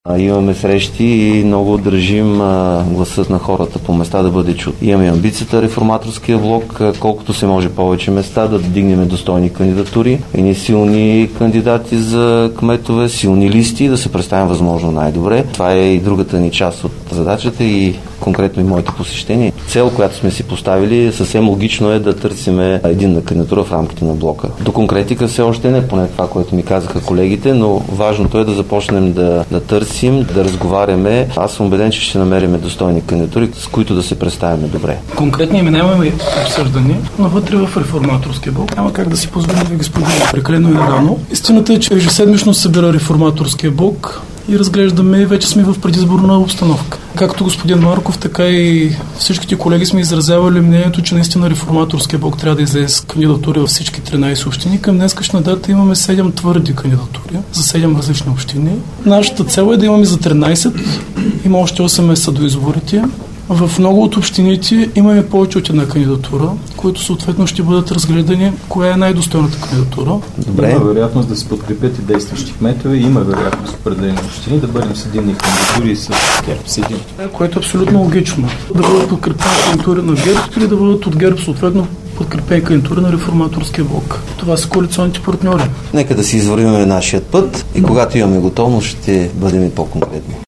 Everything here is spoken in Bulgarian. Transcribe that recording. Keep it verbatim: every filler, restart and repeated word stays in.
Имаме срещи и много държим а, гласът на хората по места да бъде чут. Имаме амбицията реформаторския блок, колкото се може повече места, да дигнем достойни кандидатури, едни силни кандидати за кметове, силни листи, да се представим възможно най-добре. Това е и другата ни част от задачата и конкретно и моите посещения. Цел, която сме си поставили, съвсем логично е да търсиме единна кандидатура в рамките на блока. До конкретика все още не, поне това, което ми казаха колегите, но важното е да започнем да, да търсим, да разговаряме. Аз съм убеден, че ще намерим достойни кандидатури, с които да се представим добре. Конкретни имена имаме обсъждани, но вътре в реформаторския блок няма как да си позволим да ги споделим прекалено и рано. Истината е, че ежеседмично събира реформаторския блок и разглеждаме, вече сме в предизборна обстановка. Както господин Марков, така и всичките колеги сме изразявали мнението, че наистина реформаторския блок трябва да излезе с кандидатури във всички тринайсет общини. Към днескашна дата имаме седем твърди кандидатури за седем различни общини. Нашата цел е да имаме за тринайсет, има още осем месеца до изборите. В много от общините имаме повече от една кандидатура, които съответно ще бъдат разгледани коя е най-достойната кандидатура. Добре. Има вероятност да се подкрепят и действащи кметове, има вероятност определени общини да бъдем с единни кандидатури с ГЕРБ. С един. Което е абсолютно логично. Да бъдат подкрепени кандидатури на ГЕРБ или да бъдат от ГЕРБ съответно подкрепени кандидатури на реформаторския блок. Това са коалиционните партньори. Нека да си извървим нашия път и когато имаме готовност, ще бъдем и по-конкретни.